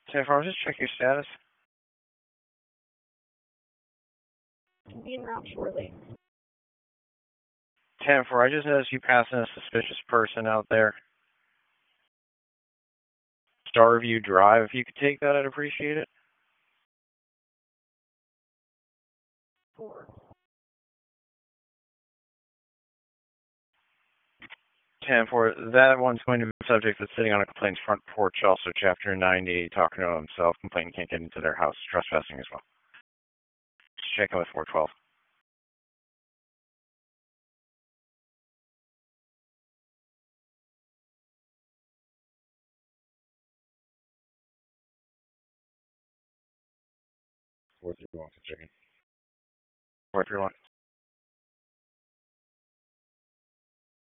10-4, just check your status. Being route shortly. 10-4, I just noticed you passing a suspicious person out there. Starview Drive, if you could take that, I'd appreciate it. 4. 10-4, that one's going to be a subject that's sitting on a complaint's front porch, also Chapter 90, talking to himself. Complainant can't get into their house, trespassing as well. Just checking with 412. Checking. 431.